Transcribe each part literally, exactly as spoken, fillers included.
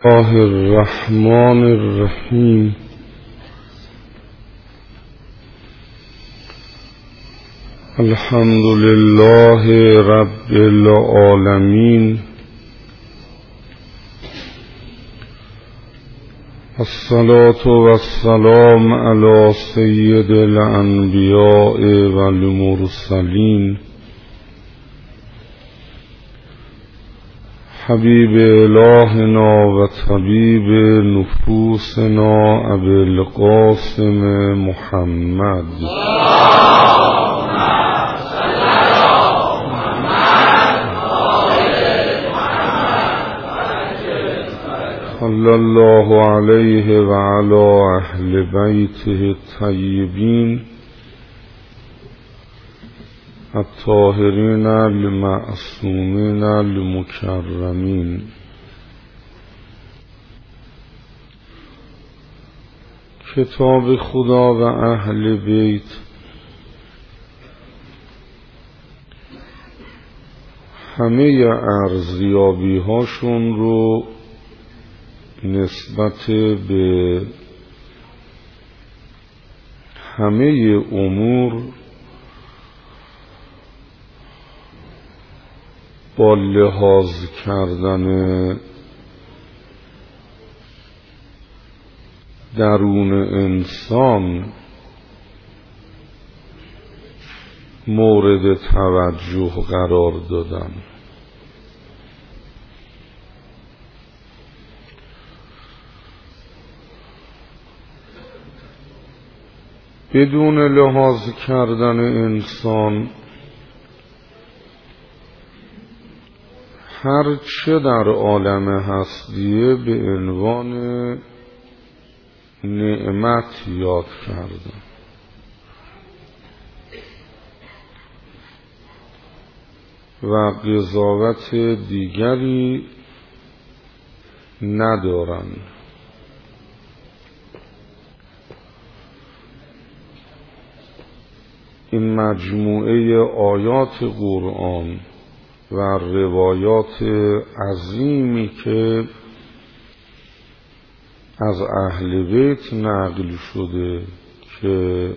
الله الرحمن الرحیم. الحمد لله رب العالمین. الصلاة والسلام علی سید الانبیاء والمرسلین حبیب الهنا و طبیب نفوسنا ابی القاسم محمد صلی الله علیه و علی اهل بیته الطیبین الطاهرین المعصومین المکرمین. کتاب خدا و اهل بیت همه ارزیابی هاشون رو نسبت به همه امور با لحاظ کردن درون انسان مورد توجه قرار دادن. بدون لحاظ کردن انسان هر چه در عالم هستیه به عنوان نعمت یاد کردن و قضاوت دیگری ندارن. این مجموعه آیات قرآن و روایات عظیمی که از اهل بیت نقل شده که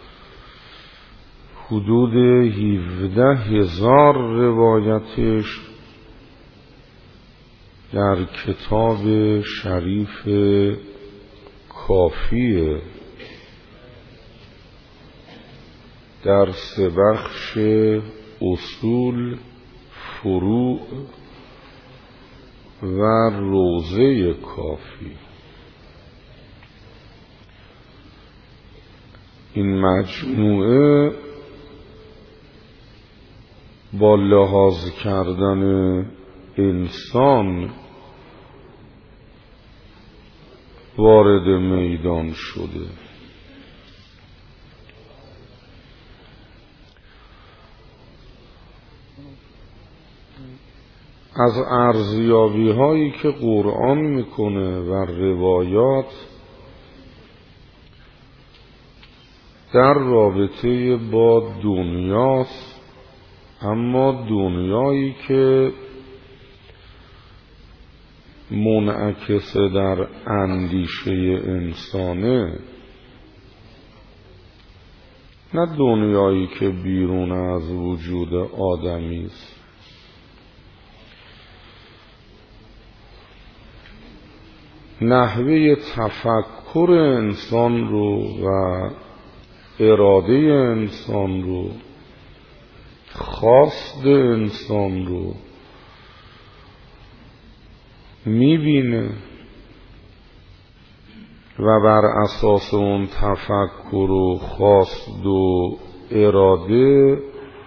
حدود هفده هزار روایتش در کتاب شریف کافیه، در سه بخش اصول، فروع و روضه کافی. این مجموعه با لحاظ کردن انسان وارد میدان شده. از ارزیابی هایی که قرآن میکنه و روایات در رابطه با دنیاست، اما دنیایی که منعکس در اندیشه انسانه، نه دنیایی که بیرون از وجود آدمی است. نحوه تفکر انسان رو و اراده انسان رو، خواست انسان رو میبینه و بر اساس اون تفکر و خواست و اراده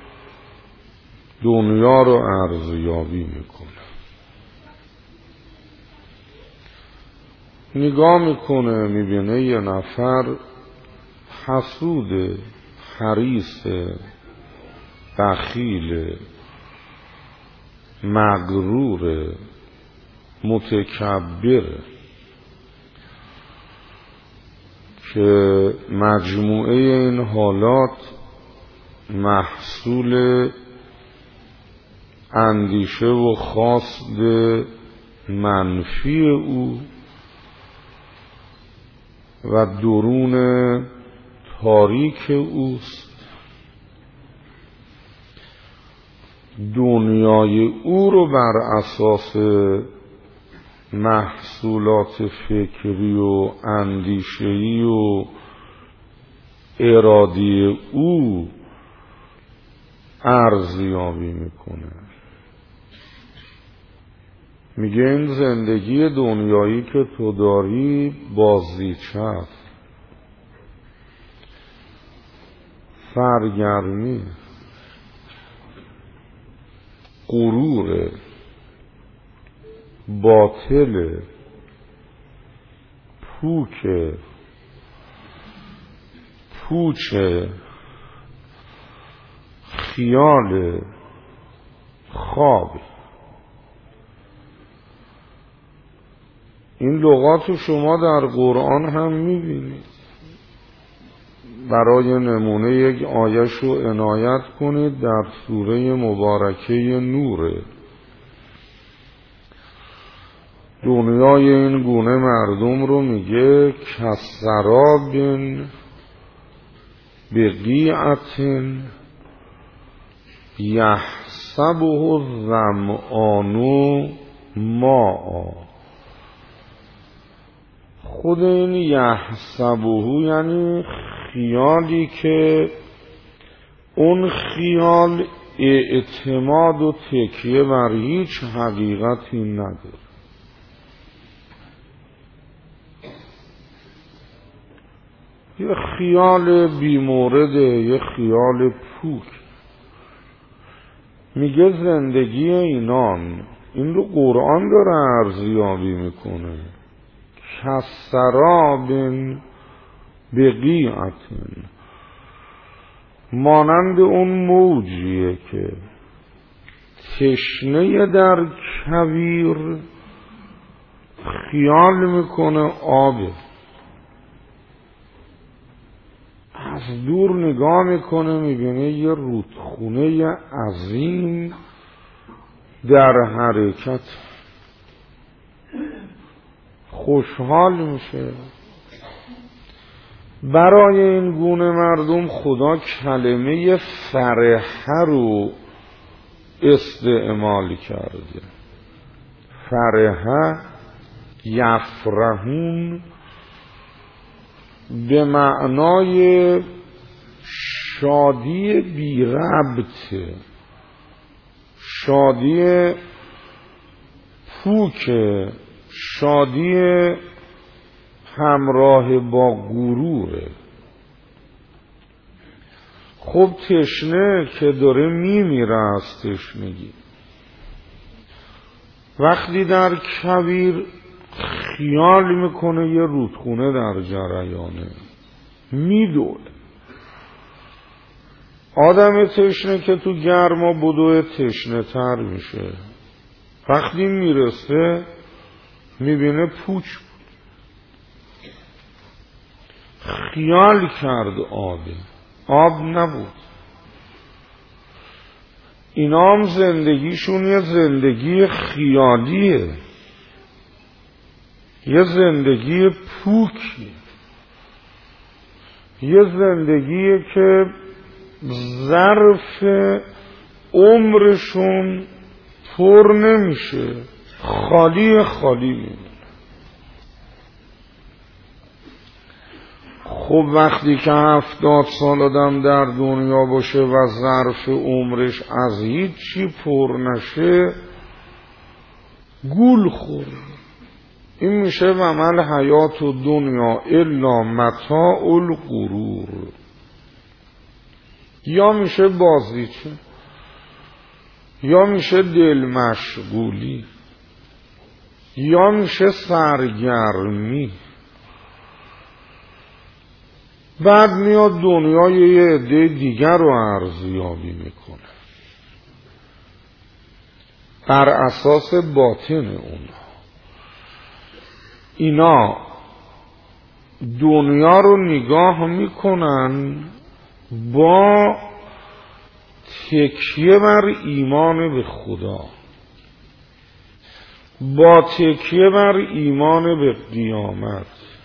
دنیا رو ارزیابی میکنه. نگاه میکنه میبینه یه نفر حسود، حریص، بخیل، مغرور، متکبر، که مجموعه این حالات محصول اندیشه و خواست منفی او و درون تاریک اوست. دنیای او رو بر اساس محصولات فکری و اندیشه‌ای و ارادی او ارزیابی میکنه. میگه این زندگی دنیایی که تو داری بازیچه است، سرگرمی، غروره، باطله، پوکه، پوچه، خیاله، خوابه. این لغات شما در قرآن هم میبینید. برای نمونه یک آیش رو عنایت کنید در سوره مبارکه نوره. دنیای این گونه مردم رو میگه کسراب بقیعت یحسبه الظمآن ماء. خود این یحسبه یعنی خیالی که اون خیال اعتماد و تکیه بر هیچ حقیقتی نداره. یه خیال بیمورده، یه خیال پوک. میگه زندگی اینان، این رو قرآن داره ارزیابی میکنه، کسراب بقیعت، مانند اون موجیه که تشنه در کویر خیال میکنه آبه، از دور نگاه میکنه میبینه یه رودخونه عظیم در حرکت، خوشحال میشه. برای این گونه مردم خدا کلمه فرحه رو استعمال کرده. فرحه یفرحون به معنای شادی بی ربطه، شادی پوکه، شادی همراه با غروره. خب تشنه که داره میمیره از تشنگی، وقتی در کویر خیال میکنه یه رودخونه در جریانه میدوه. آدم تشنه که تو گرما بدوه تشنه تر میشه، وقتی میرسه میبینه پوچ بود. خیال کرد آبه، آب نبود. اینا هم زندگیشون یه زندگی خیالیه، یه زندگی پوکی، یه زندگیه که ظرف عمرشون پر نمیشه، خالی خالی میمونه. خب وقتی که هفتاد سال آدم در دنیا باشه و ظرف عمرش از هیچی پر نشه، گول خورده. این میشه و مل حیات و دنیا الا متاع الغرور. یا میشه بازیچه، یا میشه دل مشغولی، یا میشه سرگرمی. بعد میاد دنیای یه عده دیگر رو ارزیابی میکنه بر اساس باطن اونها. اینا دنیا رو نگاه میکنن با تکیه بر ایمان به خدا. با تکیه بر ایمان به قیامت،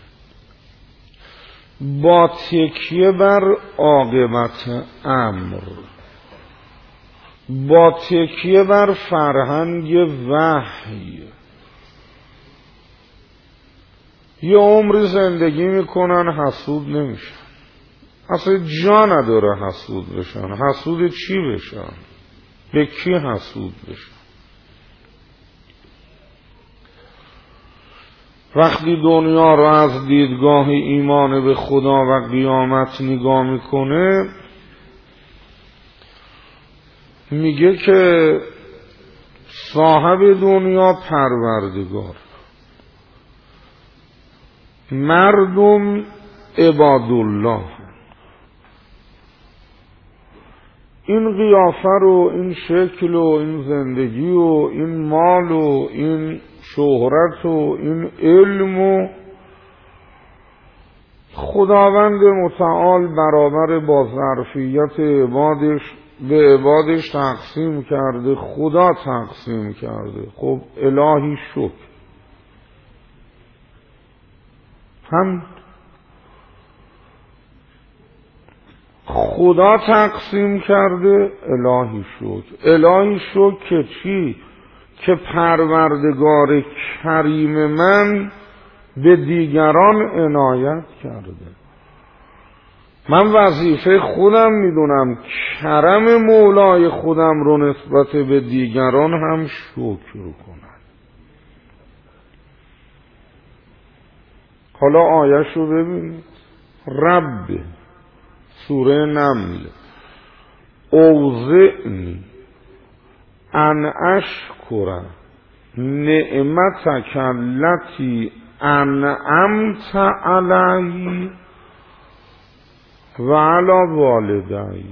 با تکیه بر عاقبت امر، با تکیه بر فرهنگ وحی یه عمری زندگی میکنن، حسود نمیشن. اصلا جا نداره حسود بشن. حسود چی بشن؟ به کی حسود بشن؟ وقتی دنیا رو از دیدگاه ایمان به خدا و قیامت نگاه میکنه، میگه که صاحب دنیا پروردگار، مردم عبادالله. این قیافه رو، این شکل و این زندگی و این مال و این شهرت و این علم و خداوند متعال برابر با ظرفیت عبادش به عبادش تقسیم کرده، خدا تقسیم کرده. خب الهی شکر. هم خدا تقسیم کرده، الهی شکر. الهی شکر که چی؟ که پروردگار کریم من به دیگران عنایت کرده. من وظیفه خودم میدونم کرم مولای خودم رو نسبت به دیگران هم شکر کنم. حالا آیش رو ببینید. رب، سوره نمل، اوزعنی ان اشکر نعمتک التی انعمت علی و علی والدی.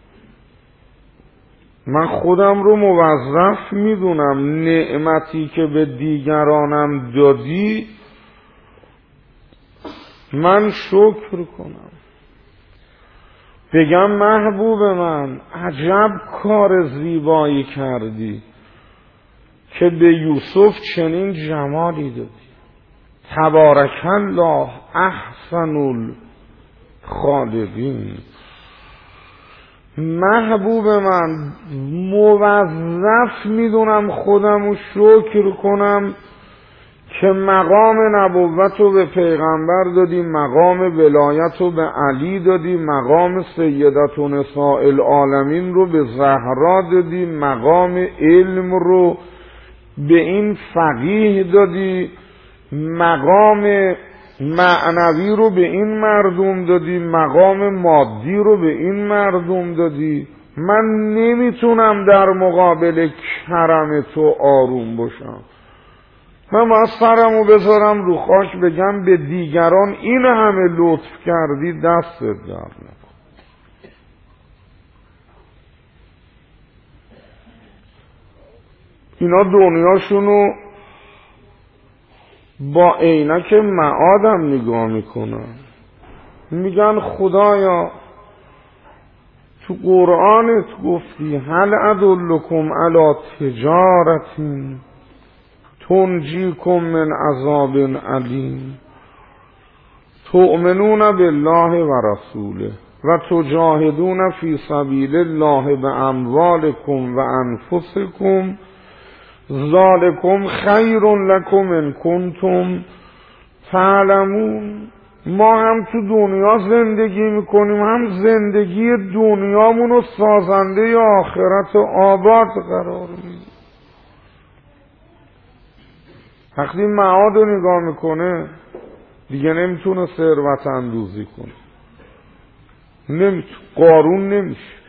من خودم رو موظف میدونم نعمتی که به دیگرانم دادی من شکر کنم. بگم محبوب من عجب کار زیبایی کردی که به یوسف چنین جمالی دادی. تبارک الله احسن الخالقین. محبوب من موظف میدونم خودم رو شکر کنم که مقام نبوت رو به پیغمبر دادی، مقام ولایت رو به علی دادی، مقام سیدت و نساء العالمین رو به زهرا دادی، مقام علم رو به این فقیه دادی، مقام معنوی رو به این مردم دادی، مقام مادی رو به این مردم دادی. من نمیتونم در مقابل کرم تو آروم باشم. من باید سرمو بذارم رو خاک بگم به دیگران این همه لطف کردی، دستت در نکن. اینا دنیاشونو با عینک معادم نگاه میکنن. میگن خدایا تو قرآنت گفتی هل ادلکم علی تجارتی تنجیکم من عذاب علیم تؤمنون بالله و رسوله و تجاهدون فی سبیل الله باموالکم و انفسکم ذالکم خیر لکم ان کنتم تعلمون. ما هم تو دنیا زندگی میکنیم، هم زندگی دنیامون رو سازنده آخرت آباد قرار میدیم. وقتی معاد رو نگاه میکنه دیگه نمیتونه ثروت اندوزی کنه، نمیتونه، قارون نمیشه.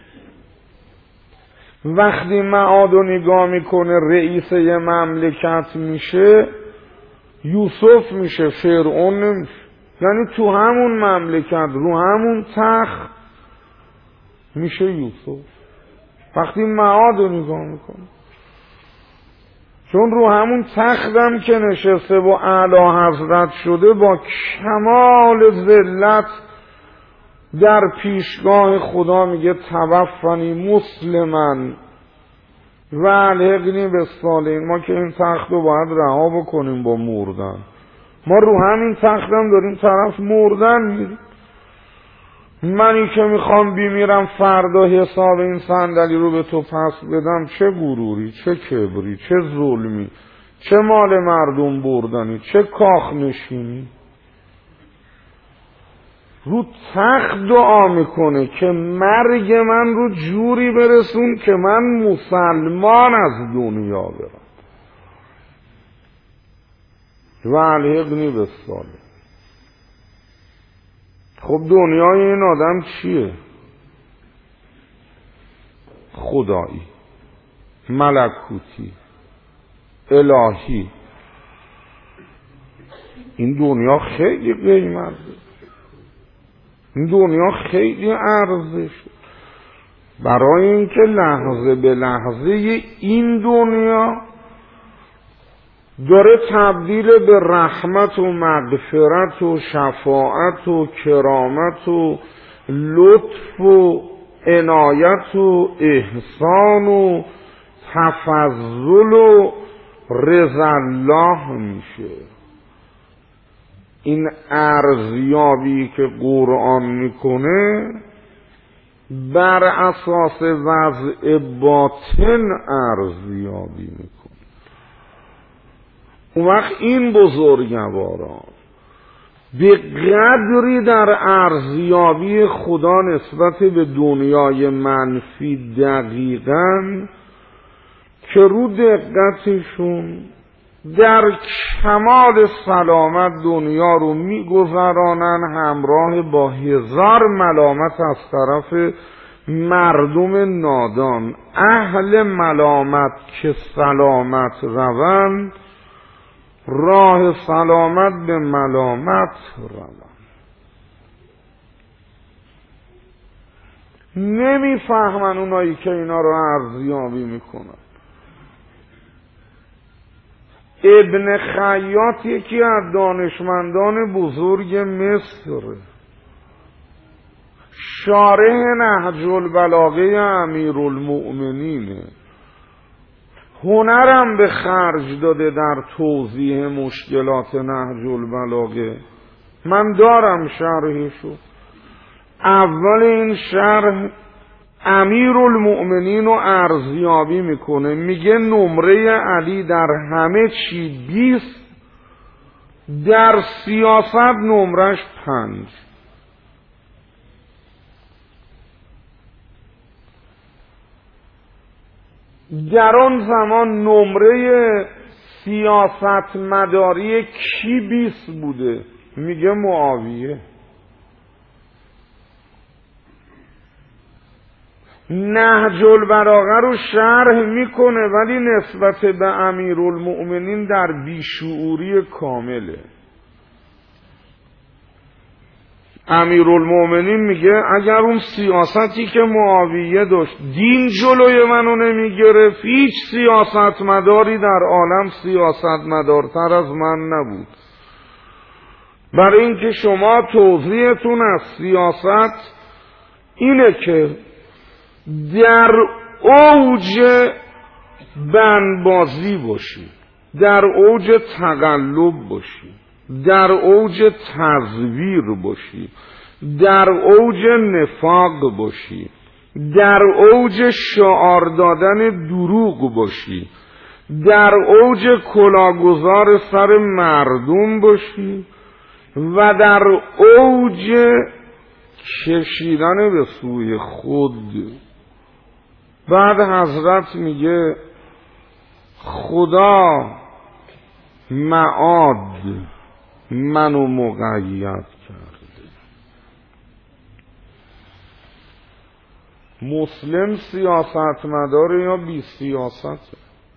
وقتی معاد رو نگاه میکنه رئیس یه مملکت میشه، یوسف میشه، فرعون نمیشه. یعنی تو همون مملکت رو همون تخت میشه یوسف. وقتی معاد رو نگاه میکنه، چون رو همون تختم که نشسته و اعلی حضرت شده با کمال ذلت در پیشگاه خدا میگه توفنی مسلماً و الحقنی بالصالحین. ما که این تخت رو باید رها بکنیم با مردن. ما رو همین تخت هم داریم طرف مردن میریم. منی که میخوام بیمیرم فردا حساب این صندلی رو به تو پس بدم، چه غروری، چه کبری، چه ظلمی، چه مال مردم بردنی، چه کاخ نشینی. رو تخت دعا میکنه که مرگ من رو جوری برسون که من مسلمان از دنیا برم. و الحقنی بالصالحین. خب دنیای این آدم چیه؟ خدایی، ملکوتی، الهی. این دنیا خیلی قیمت، این دنیا خیلی ارزش. برای اینکه لحظه به لحظه این دنیا داره تبدیل به رحمت و مغفرت و شفاعت و کرامت و لطف و عنایت و احسان و تفضل و رضا الله میشه. این ارزیابی که قرآن میکنه بر اساس وضع باطن ارزیابی میکنه. اون وقت این بزرگواران به قدری در ارزیابی خدا نسبت به دنیای منفی دقیقاً که رو دقتشون در کمال سلامت دنیا رو میگذرانن همراه با هزار ملامت از طرف مردم نادان. اهل ملامت که سلامت روند، راه سلامت به ملامت روند. نمیفهمن اونایی که اینا رو ارزیابی میکنن. ابن خیاط یکی از دانشمندان بزرگ مصر، شارح نهج البلاغه امیرالمؤمنینه، هنرم به خرج داده در توضیح مشکلات نهج البلاغه. من دارم شرحشو. اول این شرح امیرالمؤمنین رو ارزیابی میکنه، میگه نمره علی در همه چی بیست، در سیاست نمرش پنج. در آن زمان نمره سیاست مداری کی بیست بوده؟ میگه معاویه. نهج البلاغه رو شرح میکنه ولی نسبت به امیرالمؤمنین در بیشعوری کامله. امیرالمؤمنین میگه اگر اون سیاستی که معاویه داشت دین جلوی منو نمیگرفت، هیچ سیاست مداری در عالم سیاست مدارتر از من نبود. برای اینکه شما توضیحتون از سیاست اینه که در اوج بندبازی باشی، در اوج تقلب باشی، در اوج تزویر باشی، در اوج نفاق باشی، در اوج شعار دادن دروغ باشی، در اوج کلاهگذار سر مردم باشی و در اوج کشیدن به سوی خود. بعد حضرت میگه خدا معاد منو مقید کرده. مسلم سیاست مداره یا بی سیاسته؟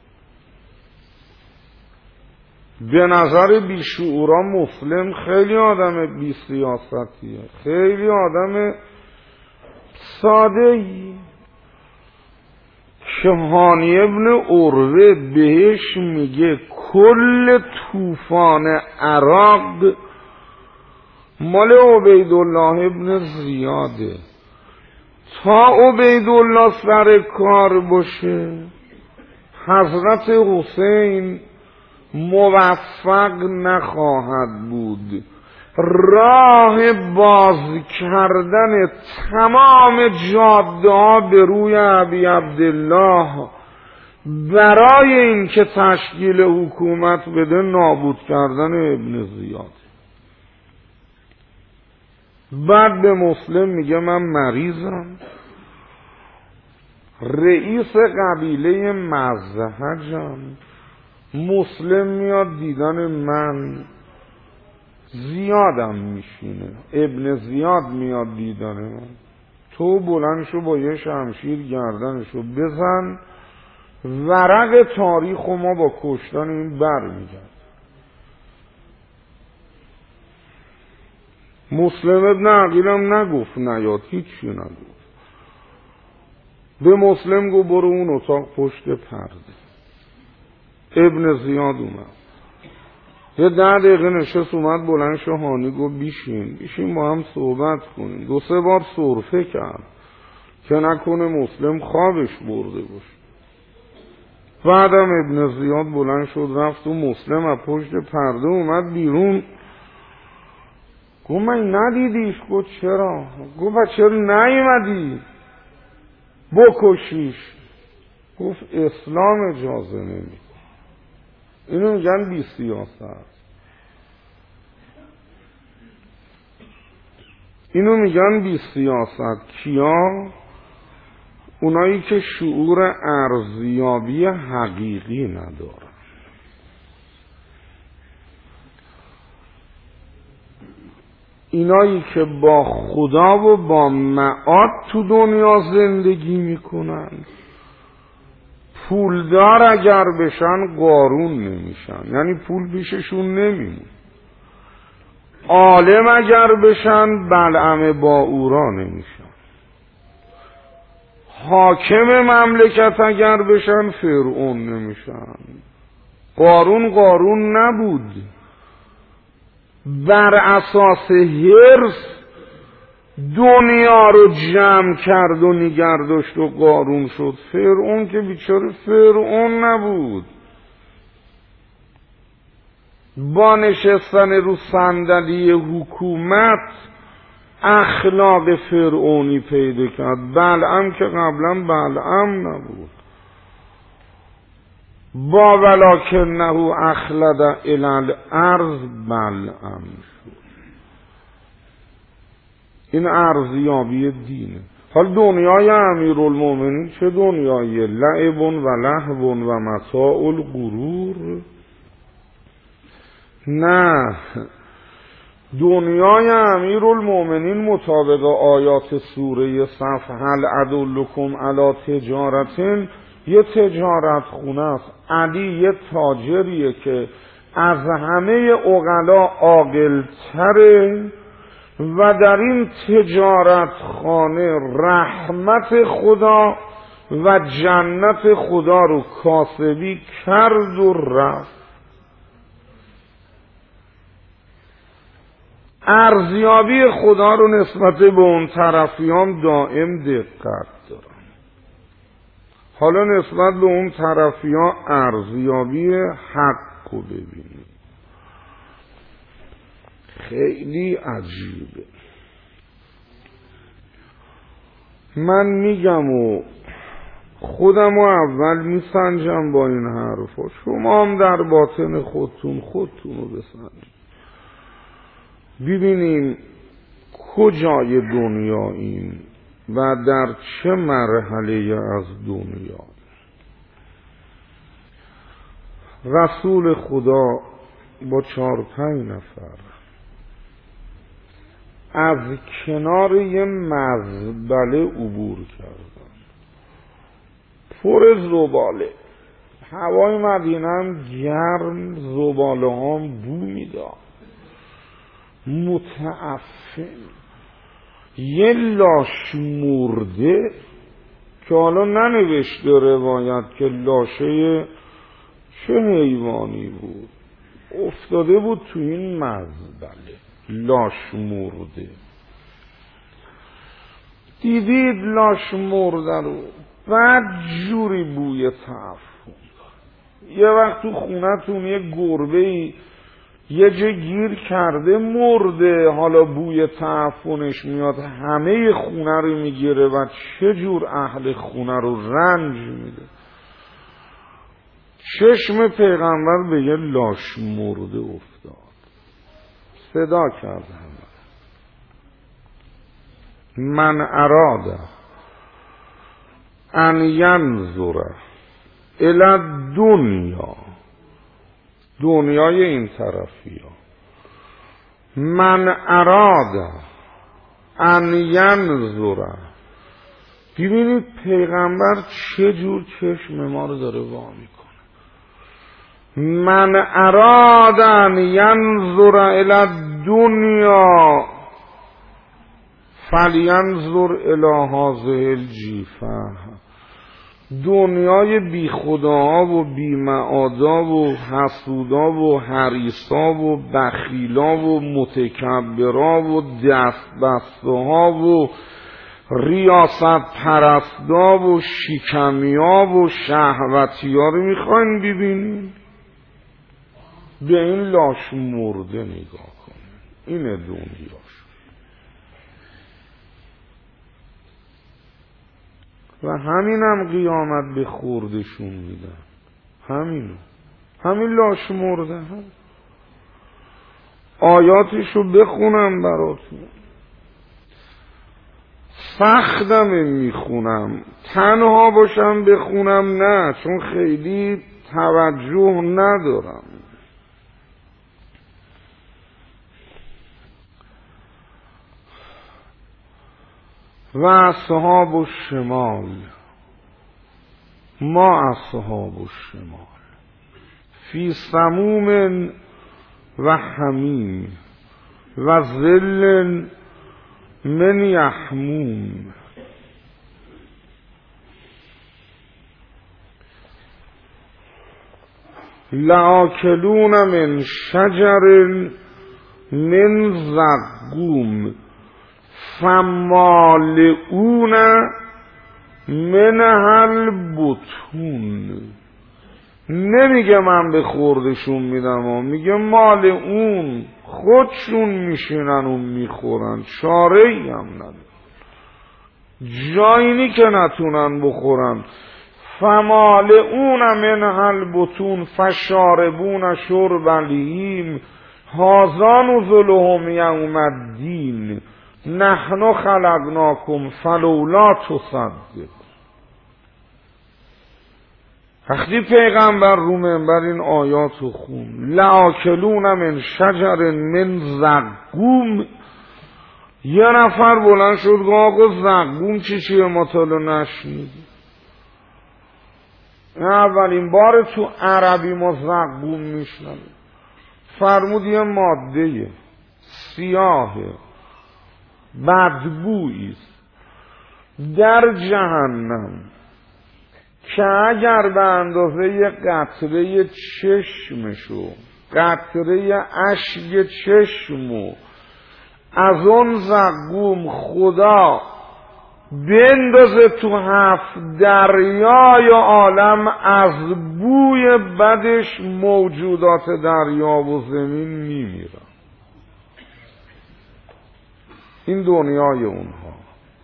به نظر بیشعورا مسلم خیلی آدم بی سیاستیه، خیلی آدم ساده‌ای. شهانی ابن عروه بهش میگه کل طوفان عراق مال عبیدالله ابن زیاده. تا عبیدالله سر کار باشه حضرت حسین موفق نخواهد بود. راه باز کردن تمام جاده ها به روی ابی عبدالله برای این که تشکیل حکومت بده نابود کردن ابن زیاد. بعد به مسلم میگه من مریضم. رئیس قبیله مزهجم. مسلم میاد دیدن من، زیادم میشینه. ابن زیاد میاد دیدن من، تو بلندشو با یه شمشیر گردنشو بزن، ورق تاریخ و ما با کشتن این بر میگرد. مسلم ابن عقیلم نگفت نیاد، هیچی نگفت. به مسلم گفت برو اون اتاق پشت پرده. ابن زیاد اومد، یه ده دقیقه نشست، اومد بلند شهانی گفت بیشین بیشین با هم صحبت کنیم. دو سه بار سرفه کرد که نکنه مسلم خوابش برده باشه. بعدم ابن زیاد بلند شد رفت و مسلم از پشت پرده اومد بیرون. گفت من ندیدیش؟ گفت چرا؟ گفت چرا نیومدی بکشیش؟ گفت اسلام اجازه نمیده. اینو میگن بی سیاست. اینو میگن بی سیاست. کیا؟ اونایی که شعور ارزیابی حقیقی ندارن. اینایی که با خدا و با معاد تو دنیا زندگی میکنن. پولدار اگر بشن قارون نمیشن، یعنی پول پیششون نمیمون. عالم اگر بشن بلعم باورا نمیشن. حاکم مملکت اگر بشن فرعون نمیشن. قارون قارون نبود، بر اساس حرص دنیا رو جمع کرد و نگرداشت و قارون شد. فرعون که بیچاره فرعون نبود، با نشستن رو صندلی حکومت اخلاق فرعونی پیدا کرد. بلعم که قبلا بلعم نبود، با ولکنه اخلد الی الارض بلعم شد. این ارزیابی دینه. حال دنیای امیرالمومنین چه دنیایی؟ لعب و لهو و متاع الغرور. نه، دنیای امیرالمومنین مطابق آیات سوره صف هل ادلکم علی تجارتین یه تجارت خونه است. علی یه تاجریه که از همه عقلا عاقل‌تره و در این تجارت خانه رحمت خدا و جنت خدا رو کاسبی کرد و رفت. ارزیابی خدا رو نسبت به اون طرفیان دائم دقت دارن. حالا نسبت به اون طرفیان ارزیابی حق رو ببینید. خیلی عجیبه. من میگم و خودم رو اول میسنجم با این حرفا، شما هم در باطن خودتون خودتون رو بسنجید. ببینیم کجای دنیاییم و در چه مرحله از دنیا. رسول خدا با چهار پنج نفر از کنار یه مزبله عبور کردن، پر زباله. هوای مدینه هم گرم، زباله هم بو میداد. متعفن یه لاش مرده که حالا ننوشته روایت که لاشه چه حیوانی بود، افتاده بود تو این مزبله، لاش مرده. دیدید لاش مرده رو، بعد جوری بوی تعفن، یه وقت تو خونتون یه گربه‌ای یه جا گیر کرده مرده، حالا بوی تعفنش میاد همه خونه رو میگیره و چه جور اهل خونه رو رنج میده. چشم پیغمبر به یه لاش مرده افتاد، صدا کرد همه من اراد ان ینظر الی دنیا، دنیای این طرفی ها، من اراد ان ینظر. ببینید پیغمبر چه جور چشم ما رو داره وا میکنه. من اراد ان ینظر الی دنیا فلینظر الی هذه الجیفه. دنیای بی خداها و بی معادا و حسودا و حریصا و بخیلا و متکبرا و دست بستها و ریاست پرستا و شیکمیا و شهوتیا رو میخواین ببینین؟ به این لاش مرده نگاه کنین، اینه دنیاش. و همینم قیامت به خوردشون میدن، همینو، همین لاش مرده هم. آیاتشو بخونم براتون، سختمه میخونم، تنها باشم بخونم نه، چون خیلی توجه ندارم. و اصحاب الشمال ما اصحاب الشمال فی سموم و حمیم و ظل من یحموم لآکلون من شجر من زقوم فمالئون منها البطون. نمیگه من به خوردشون میدم و میگه مال اون، خودشون میشینن و میخورن، چاره ای هم ندارن، جایینی که نتونن بخورن. فمالئون منها البطون فشاربون شرب الهیم هذا نزلهم یوم الدین نحن خلقناکم فلولا تصدق. وقتی پیغمبر رو منبر این آیات رو خون، لآکلون من شجر من زقوم، یه نفر بلند شد گفت آقا زقوم چی چیه ما تالو نشنیدیم. اولین بار تو عربی ما زقوم میشنویم. فرمود یه ماده سیاهه بدبوییست در جهنم که اگر به اندازه یه قطره چشمشو، قطره اشک چشمو از اون زقوم خدا بندازه تو هفت دریای عالم، از بوی بدش موجودات دریا و زمین میمیرن. این دنیای اونها.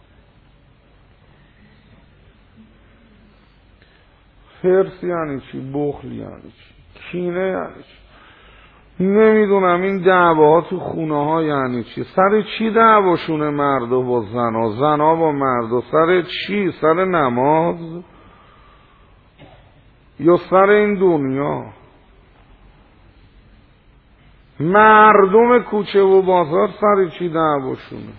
حرص یعنی چی؟ بخل یعنی چی؟ کینه یعنی چی؟ نمیدونم این دعواها تو خونه ها یعنی چی؟ سر چی دعواشونه مرد و با زنا، زنا با مرد، و سر چی؟ سر نماز یا سر این دنیا؟ مردم کوچه و بازار سر چی دعواشونه؟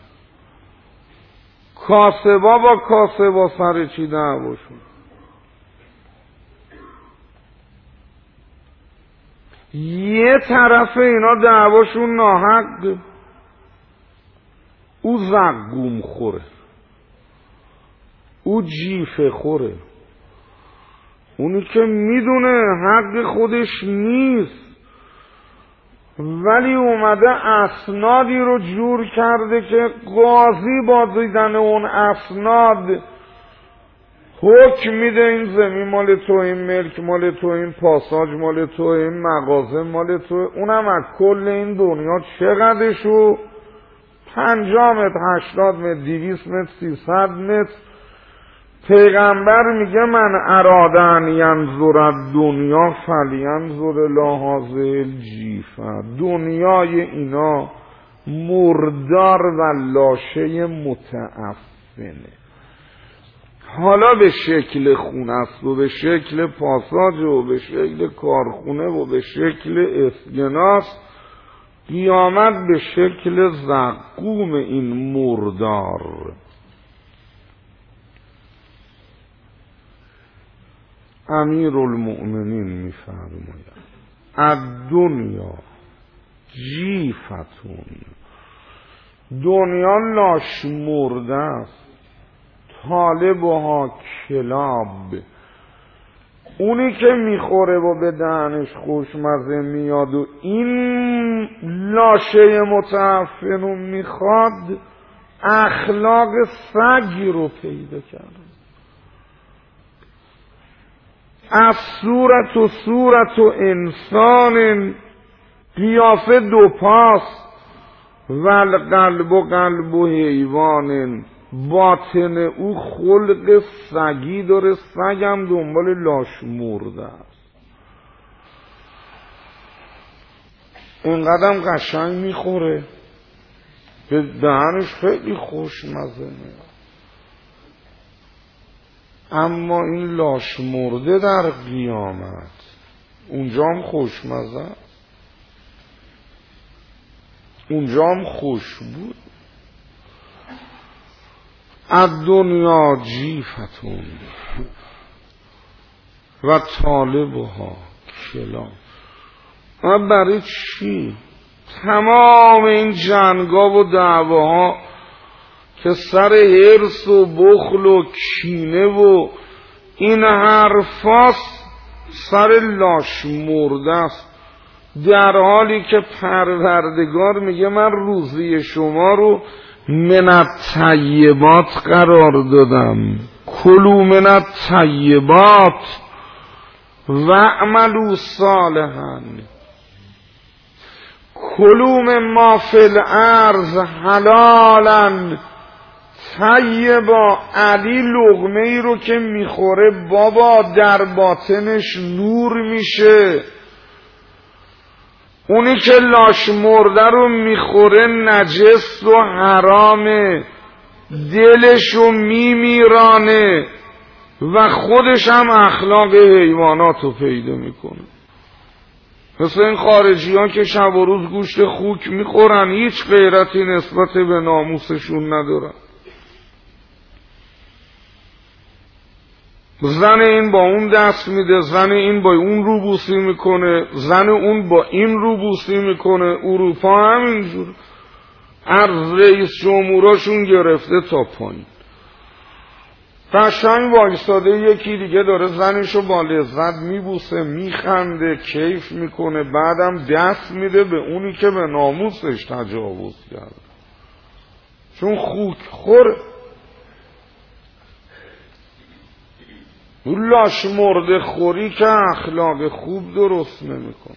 کاسبا با کاسبا سر چی دعواشونه؟ یه طرف اینا دعواشون ناحق، او زقوم خوره، او جیفه خوره، اونی که میدونه حق خودش نیست ولی اومده اسنادی رو جور کرده که قاضی با دیدن اون اسناد حکم میده این زمین مال تو، این ملک مال تو، این پاساژ مال تو، این مغازه مال تو. اونم از کل این دنیا چقدرشو؟ پنجاه متر، هشتاد متر، دویست متر، سیصد متر. پیغمبر میگه من ارادن ینظر دنیا فلینظر لهذه الجیفه. دنیای اینا مردار و لاشه متعفنه، حالا به شکل خونه است و به شکل پاساژ و به شکل کارخونه و به شکل اسکناس، قیامت به شکل زقوم این مردار. امیر المؤمنین میفرماید الدنیا جیفتون، دنیا لاش مرده است، طالبها کلاب، اونی که میخوره و به دهنش خوشمزه میاد و این لاشه متعفن میخواد، اخلاق سگی رو پیدا کرد. از صورت و صورت و انسان، قیافه دو پاس، ول قلب و قلب و حیوان، باطن او خلق سگی داره، سگم دنبال لاش مرده است. اینقدرم قشنگ میخوره، به دهنش خیلی خوشمزه میاد، اما این لاش مرده در قیامت اونجا هم خوشمزه، اونجا هم خوش بود. الدنیا جیفتون و طالبها کلام. اما برای چی تمام این جنگا و دعواها که سر حرص و بخل و کینه و این حرفاست، سر لاش مرده است، در حالی که پروردگار میگه من روزی شما رو من الطیبات قرار دادم، کلوا من الطیبات و اعملوا صالحا، کلوا مما فی الارض حلالا طیبا. علی لقمه ای رو که میخوره بابا در باطنش نور میشه، اونی که لاش مرده رو میخوره نجس و حرامه، دلشو میمیرانه و خودش هم اخلاق حیوانات رو پیدا میکنه. مثل این خارجی ها که شب و روز گوشت خوک میخورن، هیچ غیرتی نسبت به ناموسشون ندارن. زن این با اون دست میده، زن این با اون رو بوسی میکنه، زن اون با این رو بوسی میکنه. اروپا همینجور، از رئیس جمهوراشون گرفته تا پایین قشنگ وایستاده، یکی دیگه داره زنشو با لذت میبوسه، میخنده، کیف میکنه، بعدم دست میده به اونی که به ناموسش تجاوز کرده، چون خوک خوره. اون لاش مرده خوری که اخلاق خوب درست نمیکن.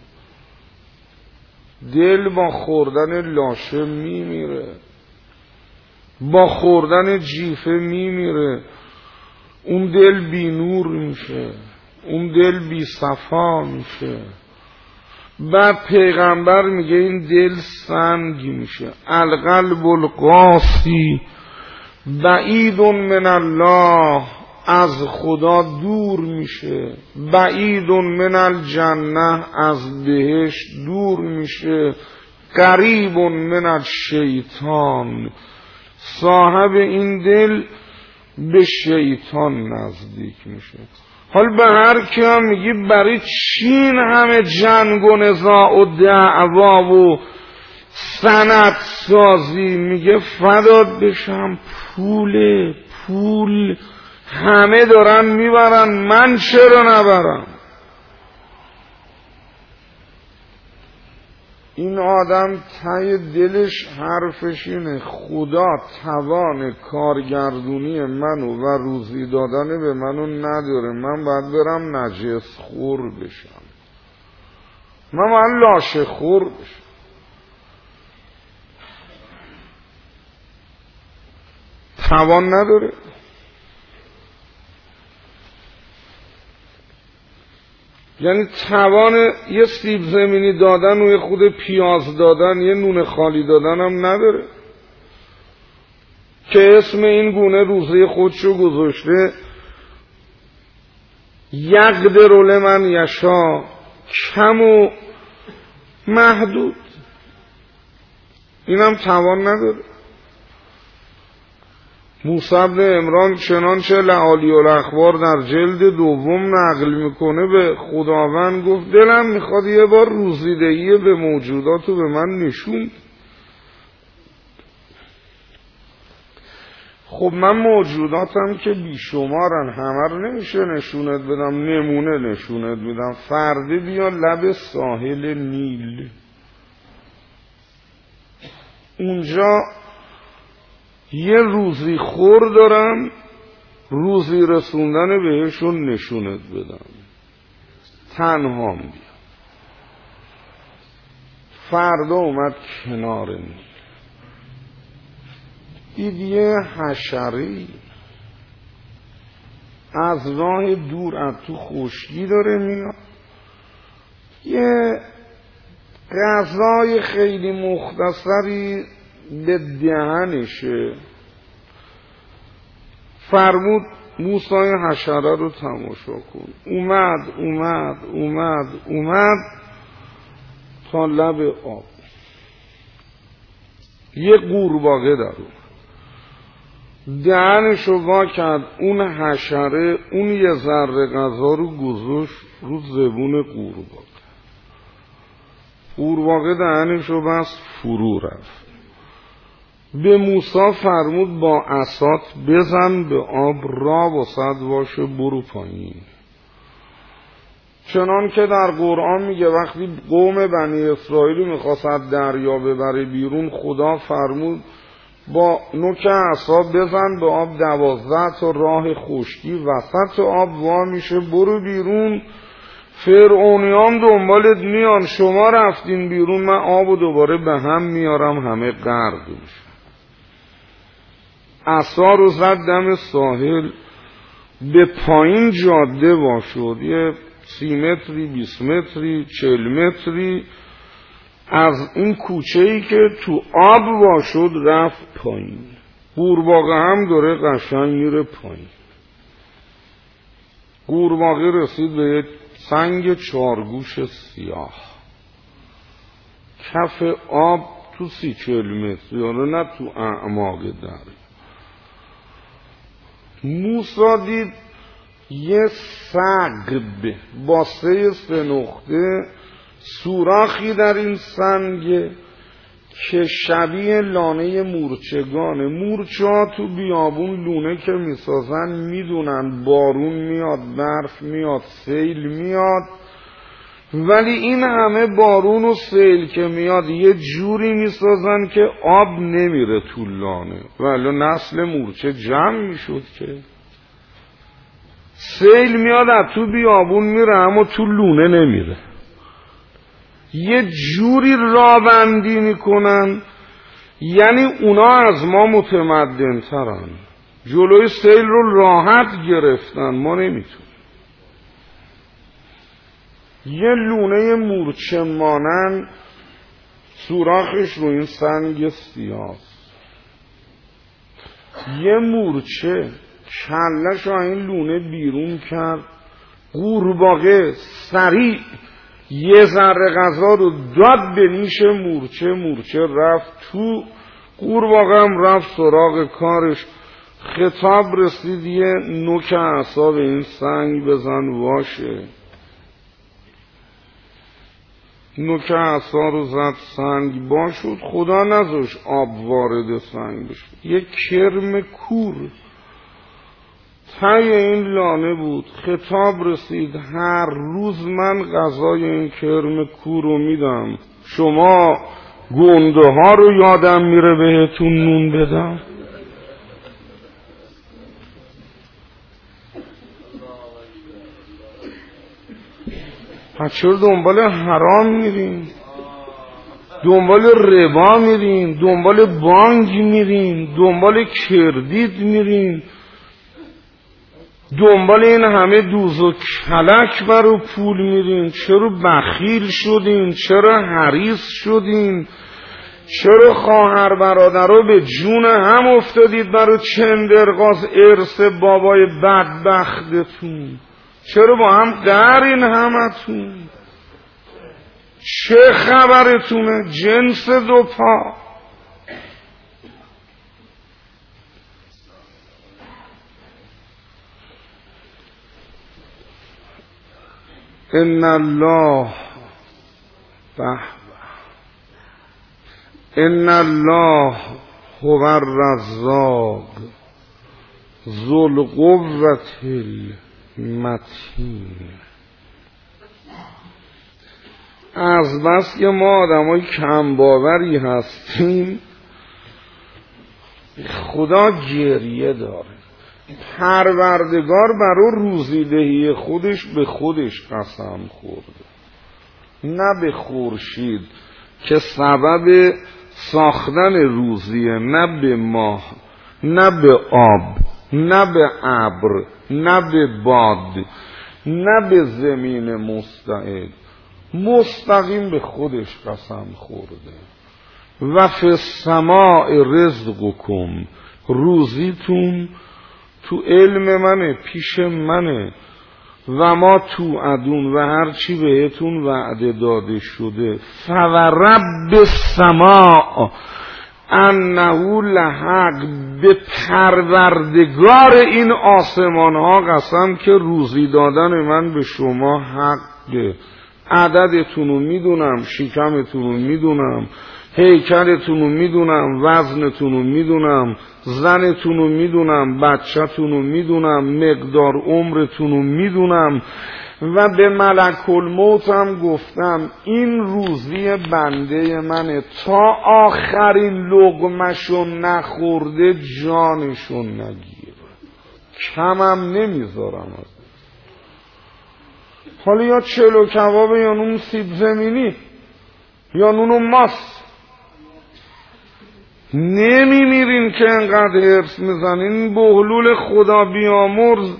دل با خوردن لاشه میمیره، با خوردن جیفه میمیره، اون دل بی نور میشه، اون دل بی صفا میشه. بعد پیغمبر میگه این دل سنگی میشه. القلب القاسی بعید من الله، از خدا دور میشه. بعید من الجنه، از بهشت دور میشه. قریب من الشیطان، صاحب این دل به شیطان نزدیک میشه. حال به هر کی هم میگی برای چین همه جنگ و نزاع و دعوا و سند سازی، میگه فداد بشم پول پول همه دارن میبرن، من چرا نبرم؟ این آدم ته دلش حرفش اینه خدا توان کارگردونی منو و روزی دادن به منو نداره، من باید برم نجس خور بشم، من باید لاشه خور بشم. توان نداره. یعنی توان یه سیب زمینی دادن و یه خود پیاز دادن، یه نون خالی دادن هم نداره که اسم این گونه روزه خودشو گذاشته یقدر لمن یشاء، کم و محدود. اینم توان نداره. موسی بن عمران چنانچه لعالی الاخبار در جلد دوم نقل میکنه به خداوند گفت دلم میخواد یه بار روزیدهی به موجوداتو به من نشون. خب من موجوداتم که بیشمارن، همه رو نمیشه نشونت بدم، نمونه نشونت میدم. فرده بیا لب ساحل نیل، اونجا یه روزی خور دارم، روزی رسوندن بهشون نشونت بدم، تنها بیا. فردا اومد کنار نیل، دید یه حشری از راه دور از تو خشکی داره میاد، یه غذای خیلی مختصری به دهنشه. فرمود موسی حشره رو تماشا کن. اومد اومد اومد اومد تا لب آب، یه قورباغه در اومد، دهنشو وا کرد، اون حشره اون یه ذره غذا رو گذاشت رو زبون قورباغه. قورباغه دهنشو بست فرو رفت. به موسی فرمود با عصات بزن به آب، را وسط باشه برو پایین. چنان که در قرآن میگه وقتی قوم بنی اسرائیل میخواست از دریا ببره بیرون، خدا فرمود با نوک عصا بزن به آب، دوازده تا راه خشکی وسط آب وا میشه، برو بیرون. فرعونیان دنبالت میان، شما رفتین بیرون، من آبو دوباره به هم میارم، همه غرق میشه. عصا رو زد دم ساحل، به پایین جاده وا شد، یه سی متری، بیست متری، چل متری از این کوچه‌ای که تو آب وا شد رفت پایین. قورباغه هم داره قشنگ میره پایین. قورباغه رسید به یک سنگ چارگوش سیاه، کف آب تو سی چل متر، یعنی نه تو اعماق دریا. موسی دید یه سقب با سه سه نقطه سوراخی در این سنگ که شبیه لانه مورچگانه. مورچه ها تو بیابون لونه که میسازن میدونن بارون میاد، برف میاد، سیل میاد، ولی این همه بارون و سیل که میاد یه جوری میسازن که آب نمیره تو لانه، ولی نسل مورچه جمع میشد که سیل میاد از تو بیابون میره اما تو لونه نمیره. یه جوری راهبندی میکنن، یعنی اونا از ما متمدن ترن، جلوی سیل رو راحت گرفتن، ما نمیتونیم. یه لونه مورچه مانن سوراخش رو این سنگ سیاه، یه مورچه کلش رو این لونه بیرون کرد. قورباغه سریع یه ذره غذا رو داد به نیش مورچه، مورچه رفت تو، قورباغه هم رفت سراغ کارش. خطاب رسید یه نوک عصا به این سنگ بزن واشه. نوک عصا رو زد، سنگ با شد. خدا نذاشت آب وارد سنگ بشه. یه کرم کور تای این لانه بود. خطاب رسید هر روز من غذای این کرم کور رو میدم، شما گنده ها رو یادم میره بهتون نون بدم. پس چرا دنبال حرام میرین؟ دنبال ربا میرین؟ دنبال بانک میرین؟ دنبال کردیت میرین؟ دنبال این همه دوز و کلک برو پول میرین؟ چرا بخیل شدین؟ چرا حریص شدین؟ چرا خواهر برادرها به جون هم افتادید برای چندرغاز ارث بابای بدبختتون؟ چرا با هم قهرین همتون؟ چه خبرتونه جنس دو پا؟ ان الله به ان الله هو الرزاق ذو القوة المتین. از بس که ما آدمای کم باوری هستیم خدا گریه داره. پروردگار برای روزیدهی خودش به خودش قسم خورده، نه به خورشید که سبب ساختن روزیه، نه به ماه، نه به آب، نه به ابر، نه به باد، نه به زمین مستعد. مستقیم به خودش قسم خورده. و فی السماء رزقکم، روزیتون تو علم منه، پیش منه. و ما تو ادون، و هرچی بهتون وعده داده شده. فورب السماء انه لحق، به پروردگار این آسمان ها قسم که روزی دادن من به شما حقه. عددتون رو میدونم، شکمتون رو میدونم، هیکلتون رو میدونم، وزنتون رو میدونم، زنتون رو میدونم، بچه‌تون رو میدونم، مقدار عمرتون رو میدونم. و به ملک الموت هم گفتم این روزی بنده منه، تا آخرین لقمشو نخورده جانشو نگیره، کمم نمیذارم از. حالا یا چلو کباب، یا نون سیب زمینی، یا نون و ماست. نمی میرین که انقدر حرص میزنین. بهلول خدا بیامرز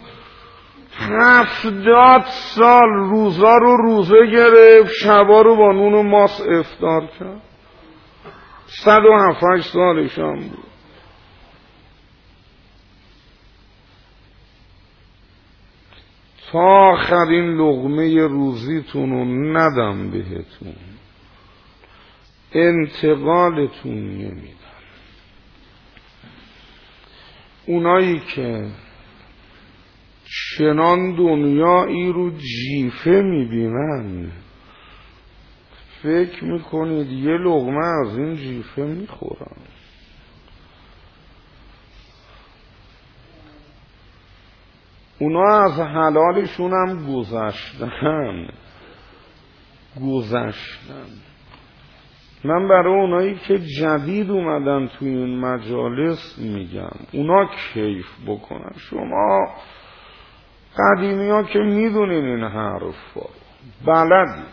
هفتاد سال روزا رو روزه گرفت، شبا رو با نون و ماست افطار کرد. صد و هفتش سالش هم بود. تا آخرین لقمه روزیتون رو ندم بهتون، انتقالتون نمیدم. اونایی که چنان دنیایی رو جیفه میبینن، فکر میکنید یه لقمه از این جیفه میخورن. اونا از حلالشون هم گذشتن گذشتن من برای اونایی که جدید اومدن توی این مجالس میگم اونا کیف بکنن. شما قدیمی ها که میدونین این حرفا، بلدی.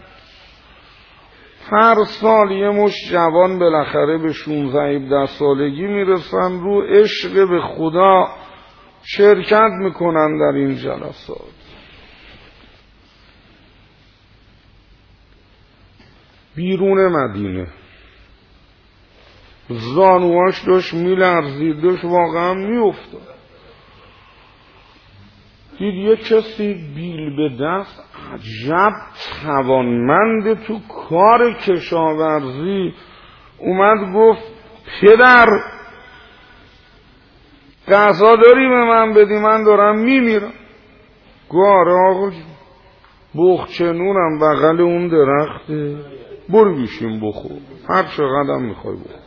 هر سال یه مش جوان بالاخره به شانزده هفده سالگی میرسن، رو عشق به خدا شرکت میکنن در این جلسات. بیرون مدینه زانواش داشت میلرزید، داشت واقعا میافتاد. دید یه کسی بیل به دست، عجب توانمند تو کار کشاورزی، اومد گفت پدر غذا داری به من بدی، من دارم میمیرم. گاره آقا جون، بخچه نونم بغل اون درخته، برو بیشیم بخور، هر چقدر هم میخوای بخور.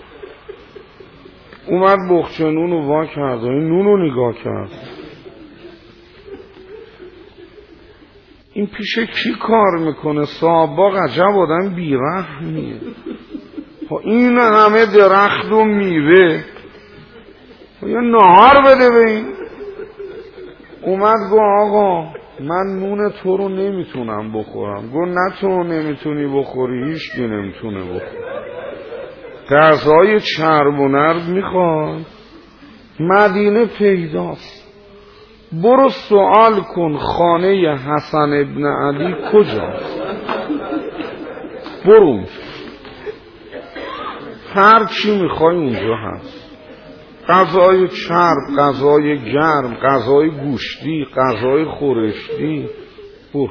اومد بخچه نون رو وا کرد، این نون رو نگاه کرد، این پیش کی کار میکنه؟ صاحب باغ عجب آدم بیرحمیه. این همه درخت و میوه یا نهار بده به این. اومد گو آقا من نون تو رو نمیتونم بخورم. گو نه تو نمیتونی بخوری، هیچ کی نمیتونه بخوری. غذای چرب و نرد میخواد، مدینه پیداست. برو سوال کن خانه حسن ابن علی کجاست، برو هر چی میخوای اونجا هست. غذای چرب، غذای گرم، غذای گوشتی، غذای خورشتی. برو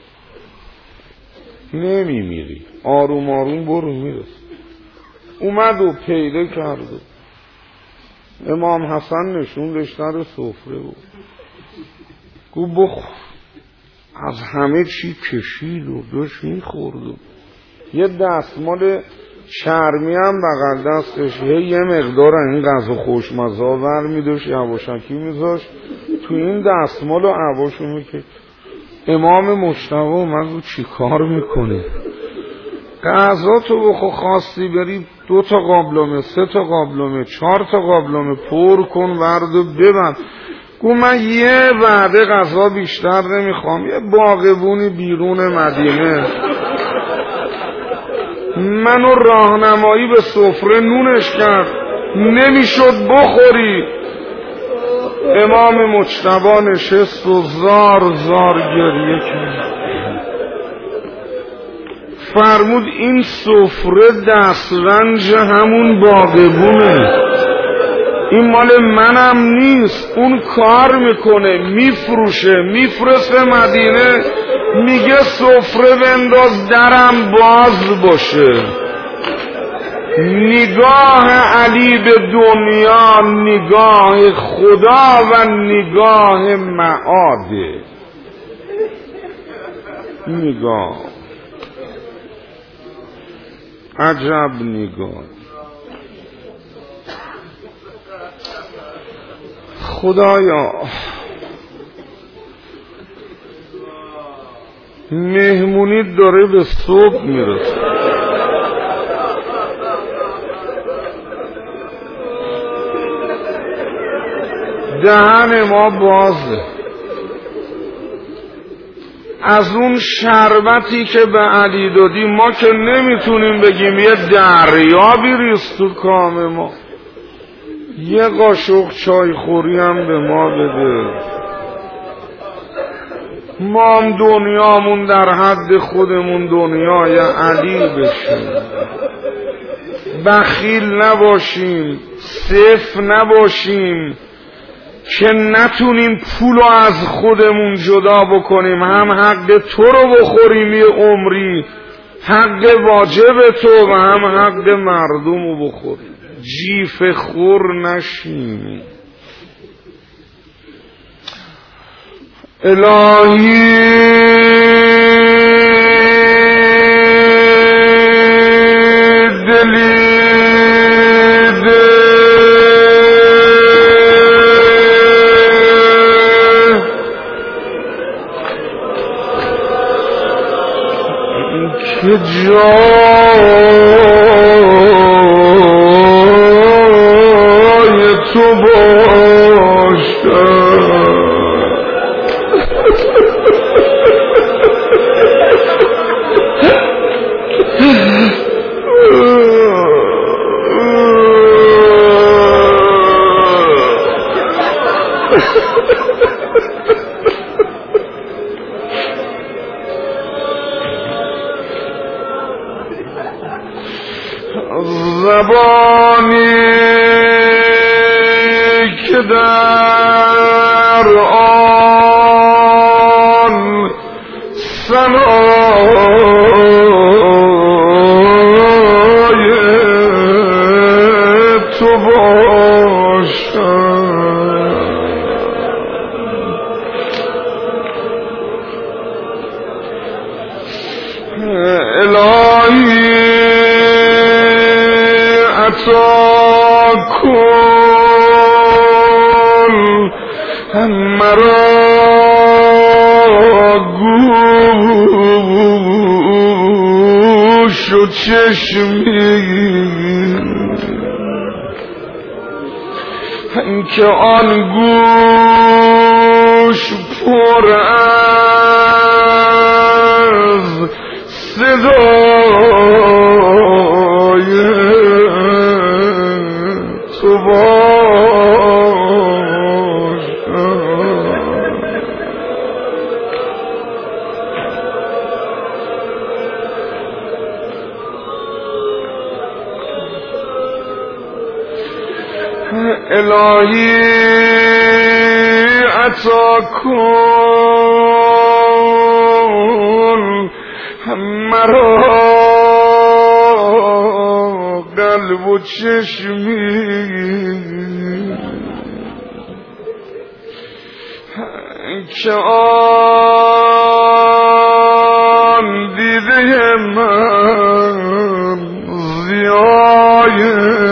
نمیمیری، آروم آروم برو میرس. اومد و پیدا کرد. امام حسن نشوندش سر سفره بود. گو بخور. از همه چی کشید و داشت میخورد. یه دستمال چرمی هم بغل دستش، یه مقدار این غذا خوشمزه ور میداشت یواشکی میذاشت تو این دستمال و عواشو میکرد. امام مجتبی اومد چی کار میکنی؟ غذا تو بخو، خواستی بری دو تا قابلمه، سه تا قابلمه، چهار تا قابلمه پر کن ورد و ببند. گو من یه وعده غذا بیشتر نمیخوام. یه باغبونی بیرون مدینه منو راهنمایی به سفره نونش کرد، نمیشد بخوری. امام مجتبی نشست و زار زار گریه کرد. فرمود این سفره دسترنج همون باغبونه، این مال منم نیست. اون کار میکنه، میفروشه، میفرسته مدینه، میگه سفره بنداز درم باز باشه. نگاه علی به دنیا نگاه خدا و نگاه معاده. نگاه عجب نگاه. خدایا مهمونی داره به صبح میرسه. دهن ما بازه. از اون شربتی که به علی دادی ما که نمیتونیم بگیم یه دریا بیریز تو کام ما. یه قاشق چای خوری هم به ما بده. ما هم دنیامون در حد خودمون دنیای علی بشه. بخیل نباشیم، صفر نباشیم که نتونیم پولو از خودمون جدا بکنیم. هم حق تو رو بخوریم یه عمری، حق واجب تو، و هم حق مردم رو بخوریم. جیف خور نشیم. الهی دلی که جای تو باشد. زبانی که در آن ثنای تو باشد. الهی عطا کن مرا گوش و چشمی که آن گوش پر از صدای تو الهی عطا کن مرا قلب و چشمی که آن دیده من ضیای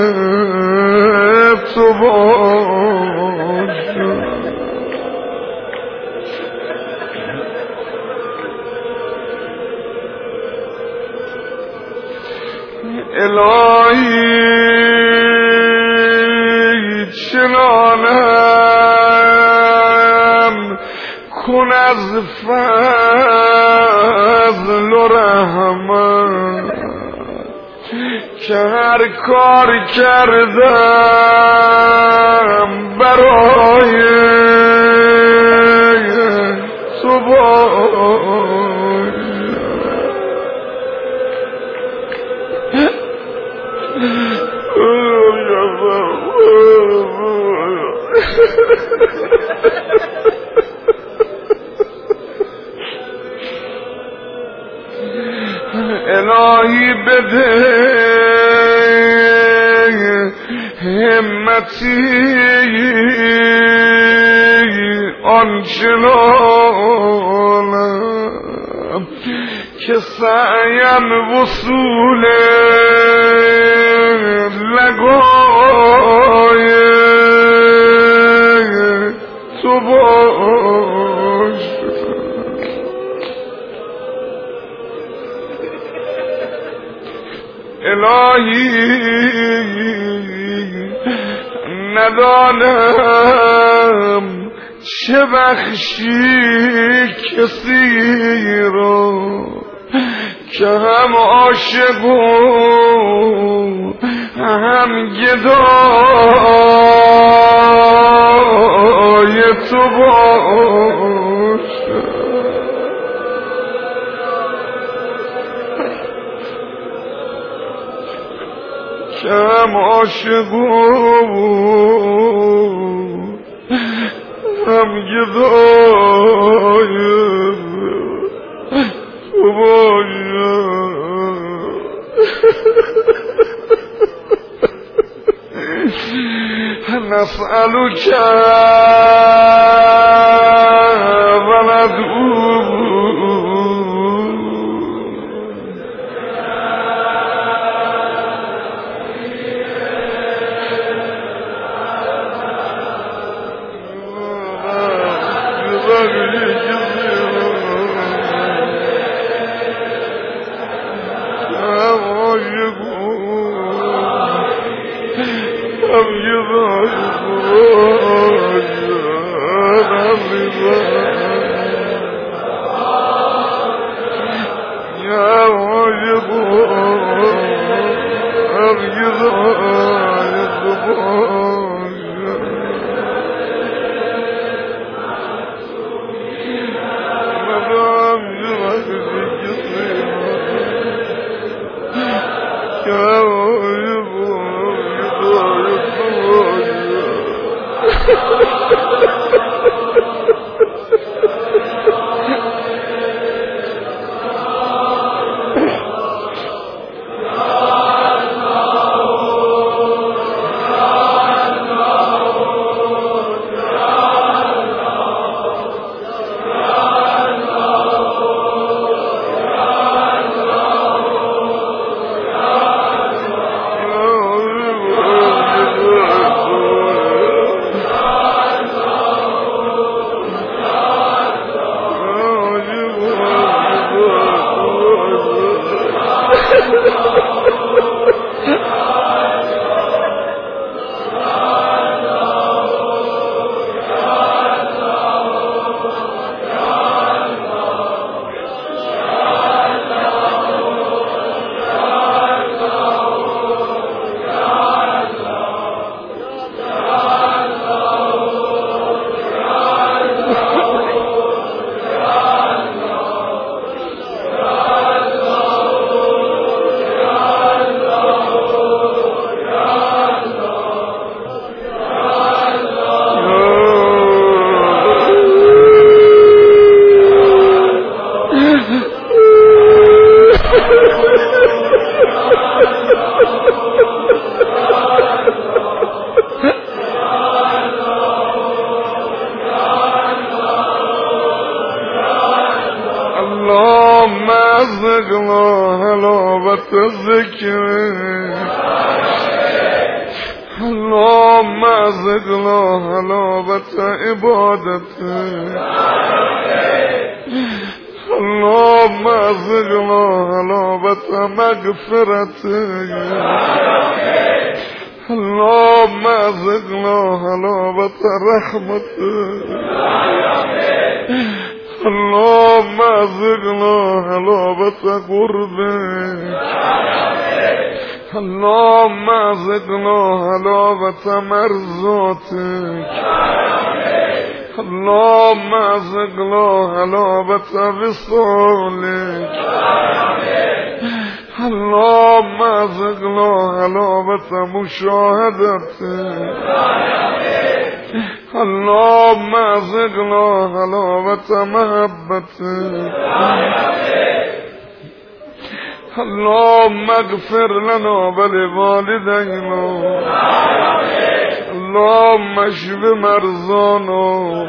تو باشد. الهی چنانم کن از فضل و رحمت که هر کار کردم برای تو باید. الهی بده همتی آنچنانم که سعیم وصول لگای تو باش. الهی ندانم چه بخشی کسی را که هم عاشق و هم گدای تو باشد. که هم عاشق و هم گدای تو باید. نسألك ذکره اللهم ازقنا حلاوت عبادته اللهم ازقنا حلاوت مغفرته اللهم ازقنا حلاوت رحمته اللهم ازقنا حلاوت قربك اللهم ازقنا حلاوت مرضاتك اللهم ازقنا حلاوت وصالك اللهم ازقنا حلاوت مشاهدتك اللهم ازقنا حلاوت محبتك اللهم اغفر لنا ولوالدينا اللهم اشف مرضانا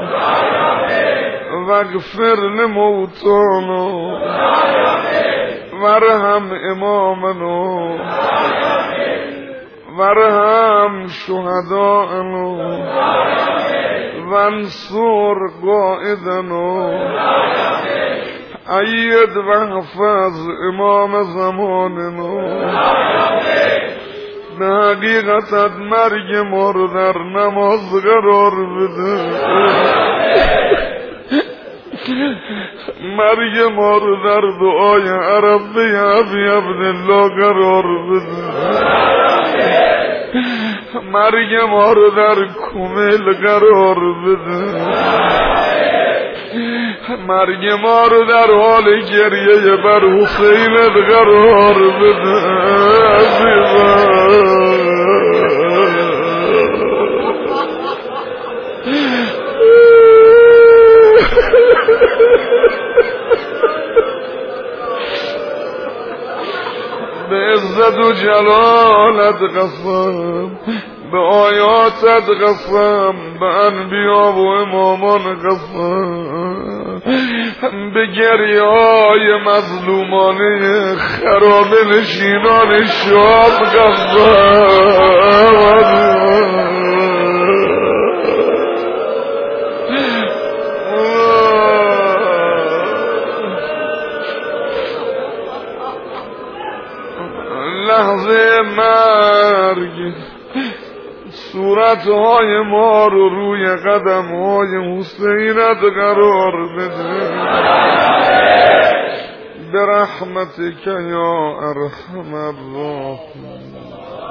واغفر لموتانا وارحم امامنا وارحم شهداءنا وانصر قائدنا اید و حفظ امام زماننا به حقیقتت مرگ ما رو در نماز قرار بده مرگ ما رو در دعای عرب یا ابی عبدالله قرار بده مرگ ما رو در کمیل قرار بده مرگ ما رو در حال گریه بر حسینت قرار بده عزیزم به عزت و جلالت قسم به آیاتت قسم به انبیا و امامان قسم به گریه های مظلومانه خراب نشینان شام قسم لحظه مرگ صورتهای ما رو روی قدمهای حسینت قرار بده برحمتک یا ارحم الراحمین.